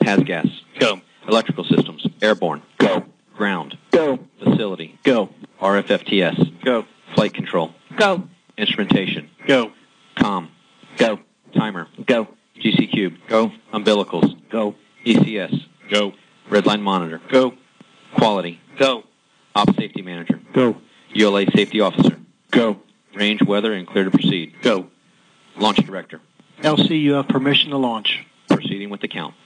HASGAS. Go. Electrical systems. Airborne. Go. Ground. Go. Facility. Go. RFFTS. Go. Flight control. Go. Instrumentation. Go. COM. Go. Timer. Go. GC Cube. Go. Umbilicals. Go. ECS. Go. Redline monitor. Go. Quality. Go. Op safety manager. Go. ULA safety officer. Go. Range, weather, and clear to proceed. Go. Launch director. LC, you have permission to launch. Proceeding with the count.